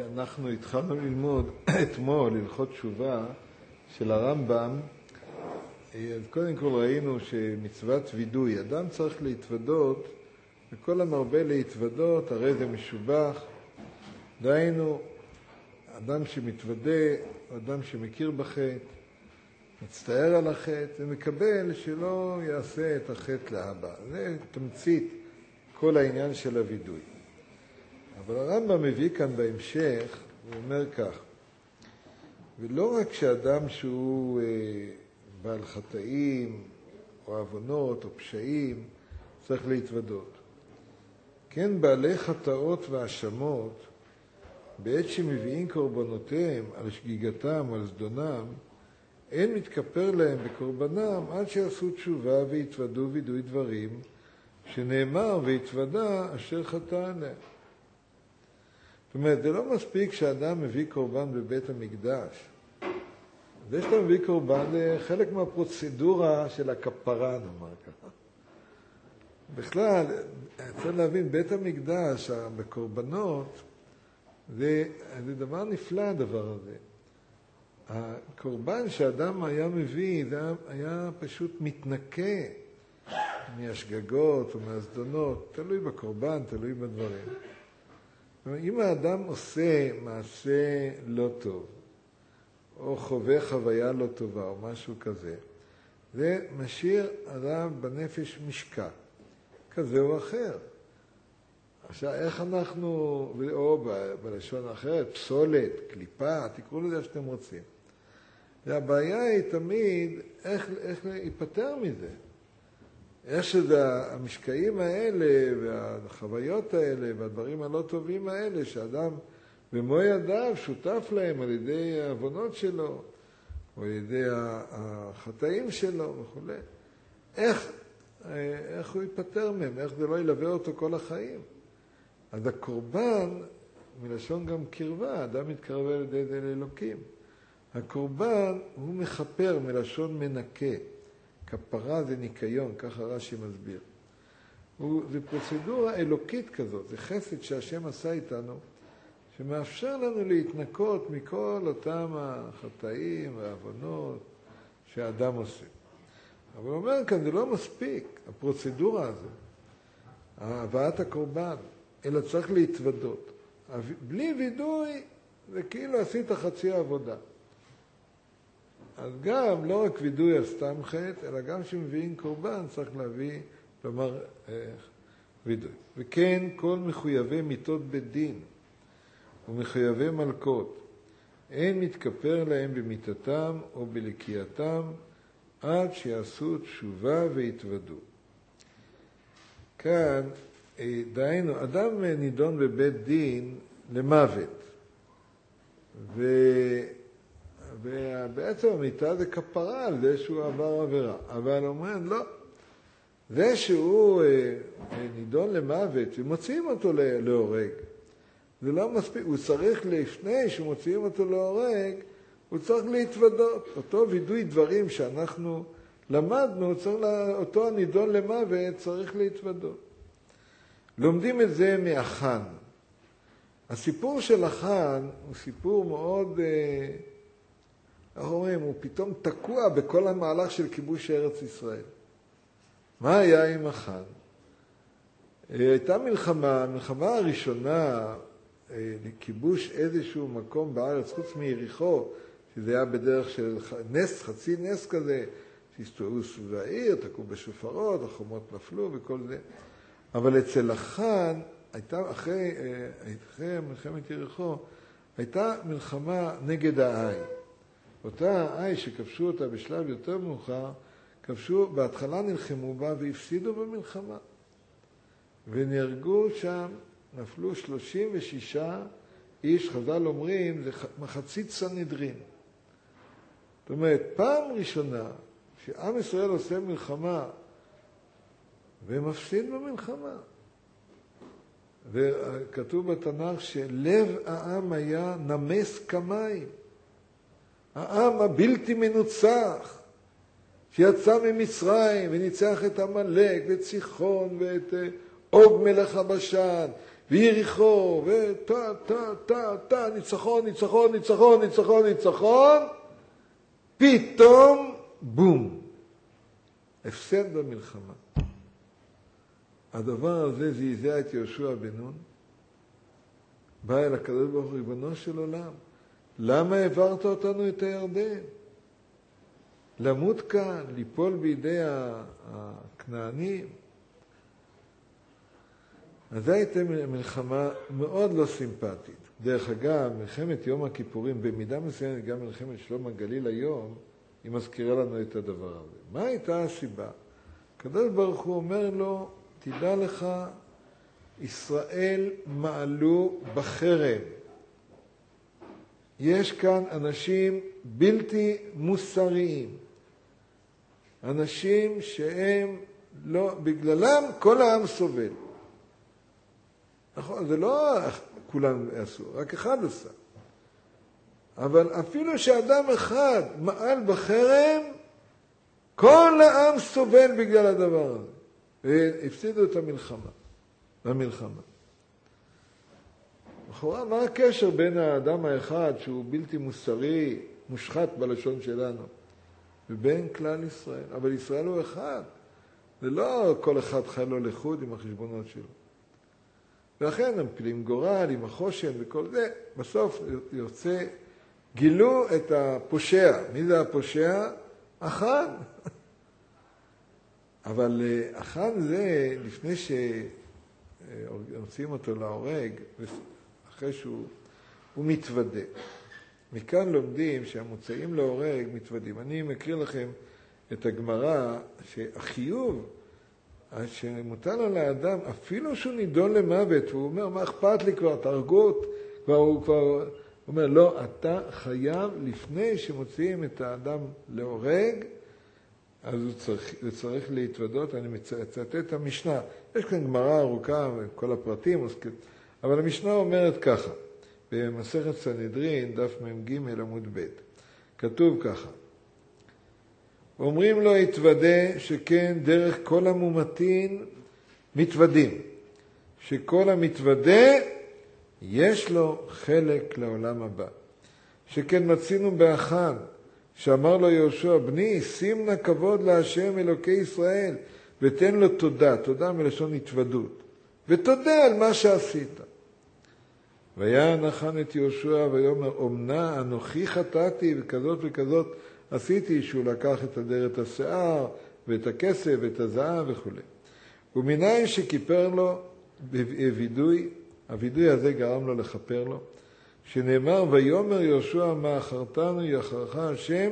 אנחנו התחלנו ללמוד אתמול הלכות תשובה של הרמב"ם. אז קודם כל ראינו שמצוות וידוי, אדם צריך להתוודות, וכל המרבה להתוודות הרי זה משובח. דהיינו, אדם שמתוודה, אדם שמכיר בחטא, מצטער על החטא, ומקבל שלא יעשה את החטא לאבא. זה תמצית כל העניין של הוידוי. אבל הרמב"ם מביא כאן בהמשך, הוא אומר כך, ולא רק שאדם שהוא בעל חטאים, או עוונות, או פשעים, צריך להתוודות. כן, בעלי חטאות והאשמות, בעת שמביאים קורבנותיהם על שגיגתם, על זדונם, אין מתכפר להם בקורבנם עד שיעשו תשובה והתוודו וידוי דברים, שנאמר והתוודה אשר חטא עליהם. זאת אומרת, זה לא מספיק שאדם מביא קורבן בבית המקדש. זה שאתה מביא קורבן זה חלק מהפרוצדורה של הכפרה, נאמר ככה. בכלל, צריך להבין, בית המקדש, בקורבנות, זה דבר נפלא הדבר הזה. הקורבן שאדם היה מביא, זה היה פשוט מתנקה מהשגגות או מהזדונות, תלוי בקורבן, תלוי בדברים. אם האדם עושה מעשה לא טוב, או חווה חוויה לא טובה, או משהו כזה, זה משאיר אדם בנפש משקע, כזה או אחר. עכשיו, איך אנחנו, או בלשון אחרת, פסולת, קליפה, תקראו לזה שאתם רוצים. והבעיה היא תמיד איך להיפטר מזה. איך שזה המשקעים האלה והחוויות האלה והדברים הלא טובים האלה שאדם במו ידיו שותף להם על ידי העוונות שלו או על ידי החטאים שלו וכו'. איך הוא ייפטר מהם? איך זה לא ילווה אותו כל החיים? אז הקורבן, מלשון גם קרבה, אדם מתקרב על ידי זה לאלוקים. הקורבן הוא מחפר מלשון מנקה. כפרה זה ניקיון, ככה רש"י מסביר. זה פרוצדורה אלוקית כזאת, זה חסד שהשם עשה איתנו, שמאפשר לנו להתנקות מכל אותם החטאים והעוונות שהאדם עושה. אבל הוא אומר כאן, זה לא מספיק, הפרוצדורה הזו, הבאת הקורבן, אלא צריך להתוודות. בלי וידוי, זה כאילו עשית חצי עבודה. אז גם, לא רק וידוי על סתם חטא, אלא גם שמביאים קורבן, צריך להביא, כלומר, וידוי. וכן, כל מחויבי מיתות בית דין ומחויבי מלכות, אין מתכפר להם במיתתם או בלקייתם, עד שיעשו תשובה והתוודו. כאן, דהיינו, אדם נידון בבית דין למוות, ובעצם המיתה זה כפרה על זה שהוא עבר עבירה. אבל אומרים, לא. זה שהוא נידון למוות ומוציאים אותו להורג, זה לא מספיק. הוא צריך לפני שמוציאים אותו להורג, הוא צריך להתוודות. אותו וידוי דברים שאנחנו למדנו, אותו נידון למוות צריך להתוודות. לומדים את זה מאחן. הסיפור של אחן הוא סיפור מאוד, איך אומרים, הוא פתאום תקוע בכל המהלך של כיבוש ארץ ישראל. מה היה עם אחן? הייתה מלחמה, המלחמה הראשונה לכיבוש איזשהו מקום בארץ, חוץ מיריחו, שזה היה בדרך של נס, חצי נס כזה, שהסתובבו סביב העיר, תקעו בשופרות, החומות נפלו וכל זה. אבל אצל אחן, הייתה אחרי מלחמת יריחו, הייתה מלחמה נגד העי. אותה העי שכבשו אותה בשלב יותר מאוחר, כבשו, בהתחלה נלחמו בה והפסידו במלחמה. ונהרגו שם, נפלו 36 איש, חז"ל אומרים, זה מחצית סנהדרין. זאת אומרת, פעם ראשונה שעם ישראל עושה מלחמה, ומפסיד במלחמה. וכתוב בתנ"ך שלב העם היה נמס כמים. העם הבלתי מנוצח, שיצא ממצרים וניצח את עמלק ואת סיחון ואת אוג מלך הבשן, ויריחו, וטה, ניצחון, ניצחון, ניצחון, ניצחון, ניצחון, פתאום, בום, הפסד במלחמה. הדבר הזה זעזע את יהושע בן נון, בא אל הקדוש ברוך הוא, ריבונו של עולם, למה העברת אותנו את הירדן? למות כאן, ליפול בידי הכנענים? אז זו הייתה מלחמה מאוד לא סימפטית. דרך אגב, מלחמת יום הכיפורים, במידה מסוימת גם מלחמת שלום הגליל היום, היא מזכירה לנו את הדבר הזה. מה הייתה הסיבה? הקדוש ברוך הוא אומר לו, תדע לך, ישראל מעלו בחרב. יש כאן אנשים בלתי מוסריים. אנשים שהם לא, בגללם כל העם סובל. נכון, זה לא כולם עשו, רק אחד עשה. אבל אפילו שאדם אחד מעל בחרב, כל העם סובל בגלל הדבר הזה. והפסידו את המלחמה. לכאורה, מה הקשר בין האדם האחד שהוא בלתי מוסרי, מושחת בלשון שלנו, ובין כלל ישראל? אבל ישראל הוא אחד. זה לא כל אחד חי לו לחוד עם החשבונות שלו. ולכן הם פילים גורל עם החושן וכל זה, בסוף יוצא, גילו את הפושע. מי זה הפושע? אחן. אבל אחן זה, לפני שיוצאים אותו להורג, אחרי שהוא מתוודה. מכאן לומדים שהמוצאים להורג מתוודים. אני מקריא לכם את הגמרא, שהחיוב שמוטל על האדם, אפילו שהוא נידון למוות, והוא אומר, מה אכפת לי כבר, תרגות, הוא אומר, לא, אתה חייב לפני שמוציאים את האדם להורג, אז הוא צריך להתוודות. אני מצטט את המשנה. יש כאן גמרא ארוכה, כל הפרטים, אבל המשנה אומרת ככה, במסכת סנהדרין, דף מ"ג עמוד ב', כתוב ככה, אומרים לו התוודה, שכן דרך כל המומתין מתוודים, שכל המתוודה יש לו חלק לעולם הבא. שכן מצינו באחד, שאמר לו יהושע, בני, שים נא כבוד להשם אלוקי ישראל, ותן לו תודה, תודה מלשון התוודות, ותודה על מה שעשית. ויען אחן את יהושע ויאמר, אומנה אנוכי חטאתי וכזאת וכזאת עשיתי, שהוא לקח את אדרת השיער ואת הכסף ואת הזהב וכו'. ומניין שכיפר לו בווידוי, הווידוי הזה גרם לו לכפר לו, שנאמר, ויאמר יהושע מה אחרתנו יחרך השם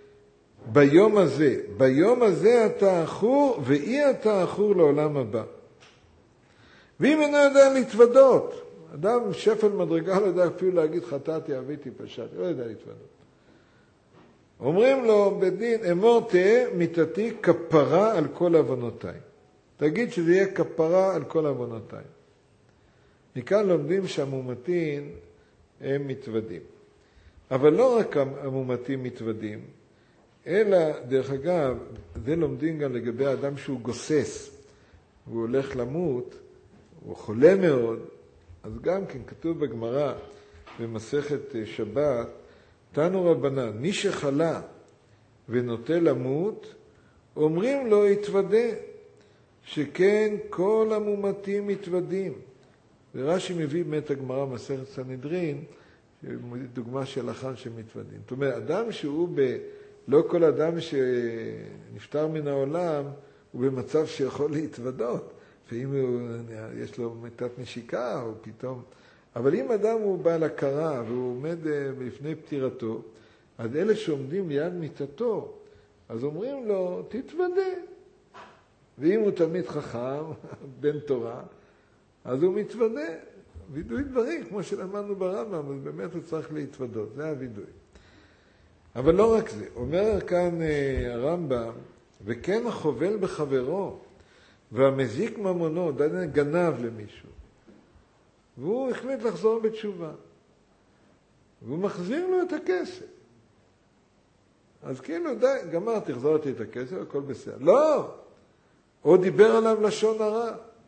ביום הזה אתה אחור ואי אתה אחור לעולם הבא. ואם אינו יודע להתוודות, אדם שפל מדרגה לא יודע אפילו להגיד חטאתי, עוויתי, פשעתי, לא יודע להתוודות. אומרים לו בדין, אמור תהיה מיתתי כפרה על כל עוונותיי. תגיד שזה יהיה כפרה על כל עוונותיי. מכאן לומדים שהמומתין הם מתוודים. אבל לא רק המומתים מתוודים, אלא, דרך אגב, זה לומדים גם לגבי האדם שהוא גוסס, והוא הולך למות, הוא חולה מאוד, אז גם כן כתוב בגמרא, במסכת שבת, תנו רבנן, מי שחלה ונוטה למות, אומרים לו התוודה, שכן כל המומתים מתוודים. ורש"י מביא באמת הגמרא מסכת סנהדרין, דוגמה של אחן שמתוודים. זאת אומרת, אדם שהוא לא כל אדם שנפטר מן העולם, הוא במצב שיכול להתוודות. ואם יש לו מתת נשיקה, או פתאום... אבל אם אדם הוא בעל הכרה, והוא עומד לפני פטירתו, אז אלה שעומדים ליד מיטתו, אז אומרים לו, תתוודה. ואם הוא תלמיד חכם, בן תורה, אז הוא מתוודה. וידוי דברים, כמו שלמדנו ברמב"ם, אז באמת הוא צריך להתוודות. זה הוידוי. אבל לא רק זה. אומר כאן הרמב"ם, וכן החובל בחברו, והמזיק ממונו, דן גנב למישהו. והוא החליט לחזור בתשובה. והוא מחזיר לו את הכסף. אז כאילו, די, גמרתי, החזרתי את הכסף, הכל בסדר. לא! הוא דיבר עליו לשון הרע.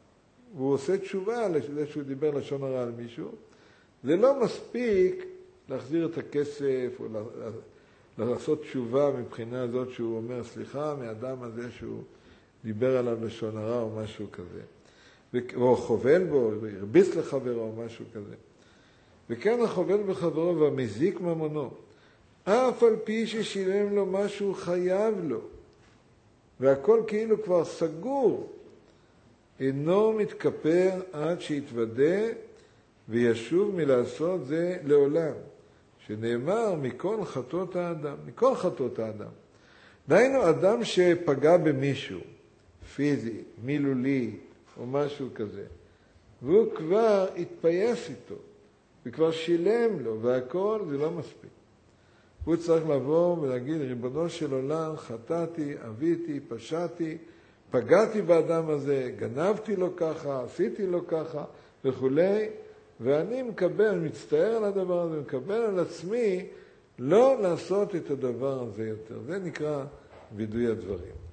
והוא עושה תשובה לזה שהוא דיבר לשון הרע על מישהו. זה לא מספיק להחזיר את הכסף או לעשות תשובה מבחינה הזאת שהוא אומר סליחה מאדם הזה שהוא דיבר עליו לשון הרע או משהו כזה. או חובל בו, או הרביץ לחברו או משהו כזה. וכאן החובל בחברו והמזיק ממונו. אף על פי ששילם לו משהו חייב לו. והכל כאילו כבר סגור. אינו מתכפר עד שיתוודה וישוב מלעשות זה לעולם. שנאמר מכל חטאות האדם. מכל חטאות האדם. דהיינו אדם שפגע במישהו, פיזי, מילולי, או משהו כזה, והוא כבר התפייס איתו, וכבר שילם לו, והכל זה לא מספיק. הוא צריך לבוא ולהגיד, ריבונו של עולם, חטאתי, אביתי, פשעתי, פגעתי באדם הזה, גנבתי לו ככה, עשיתי לו ככה, וכו'. ואני מקבל, מצטער על הדבר הזה, מקבל על עצמי לא לעשות את הדבר הזה יותר. זה נקרא וידוי הדברים.